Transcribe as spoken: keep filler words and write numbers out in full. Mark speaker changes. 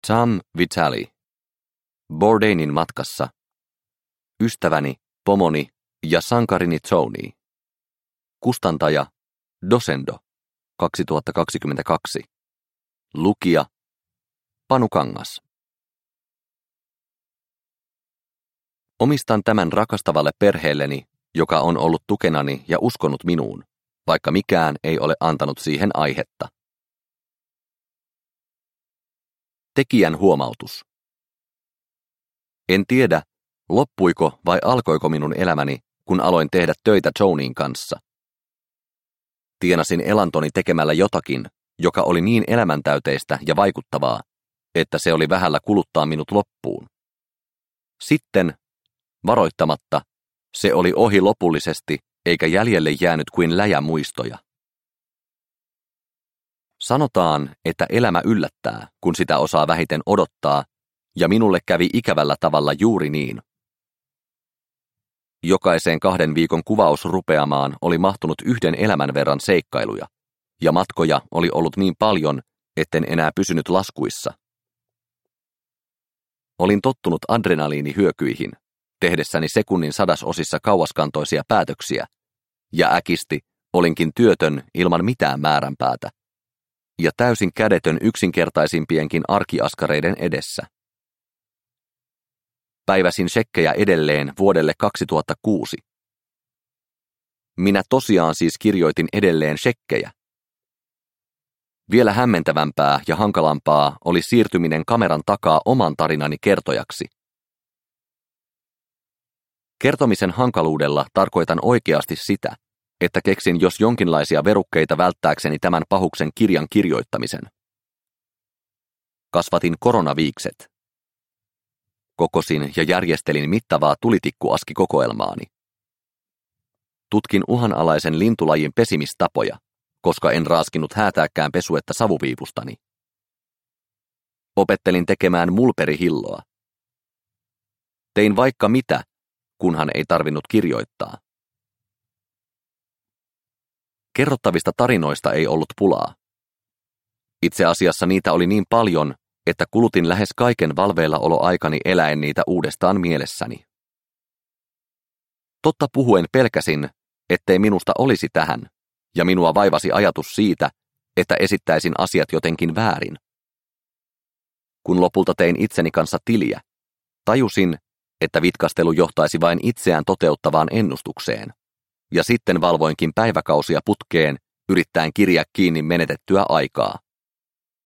Speaker 1: Tom Vitali. Bourdainin matkassa. Ystäväni, pomoni ja sankarini Tony. Kustantaja Dosendo. kaksituhattakaksikymmentäkaksi. Lukija Panu Kangas. Omistan tämän rakastavalle perheelleni, joka on ollut tukenani ja uskonut minuun, vaikka mikään ei ole antanut siihen aihetta. Tekijän huomautus. En tiedä, loppuiko vai alkoiko minun elämäni, kun aloin tehdä töitä Tonyin kanssa. Tienasin elantoni tekemällä jotakin, joka oli niin elämäntäyteistä ja vaikuttavaa, että se oli vähällä kuluttaa minut loppuun. Sitten, varoittamatta, se oli ohi lopullisesti, eikä jäljelle jäänyt kuin läjä muistoja. Sanotaan, että elämä yllättää, kun sitä osaa vähiten odottaa, ja minulle kävi ikävällä tavalla juuri niin. Jokaiseen kahden viikon kuvausrupeamaan oli mahtunut yhden elämän verran seikkailuja, ja matkoja oli ollut niin paljon, etten enää pysynyt laskuissa. Olin tottunut adrenaliinihyökyihin, tehdessäni sekunnin sadasosissa kauaskantoisia päätöksiä, ja äkisti olinkin työtön ilman mitään määränpäätä, ja täysin kädetön yksinkertaisimpienkin arkiaskareiden edessä. Päiväsin shekkejä edelleen vuodelle kaksituhattakuusi. Minä tosiaan siis kirjoitin edelleen shekkejä. Vielä hämmentävämpää ja hankalampaa oli siirtyminen kameran takaa oman tarinani kertojaksi. Kertomisen hankaluudella tarkoitan oikeasti sitä, että keksin jos jonkinlaisia verukkeita välttääkseni tämän pahuksen kirjan kirjoittamisen. Kasvatin koronaviikset. Kokosin ja järjestelin mittavaa tulitikkuaskikokoelmaani. Tutkin uhanalaisen lintulajin pesimistapoja, koska en raaskinut häätääkään pesuetta savupiipustani. Opettelin tekemään mulperihilloa. Tein vaikka mitä, kunhan ei tarvinnut kirjoittaa. Kerrottavista tarinoista ei ollut pulaa. Itse asiassa niitä oli niin paljon, että kulutin lähes kaiken valveillaoloaikani eläen niitä uudestaan mielessäni. Totta puhuen pelkäsin, ettei minusta olisi tähän, ja minua vaivasi ajatus siitä, että esittäisin asiat jotenkin väärin. Kun lopulta tein itseni kanssa tiliä, tajusin, että vitkastelu johtaisi vain itseään toteuttavaan ennustukseen, ja sitten valvoinkin päiväkausia putkeen, yrittäen kirjaa kiinni menetettyä aikaa.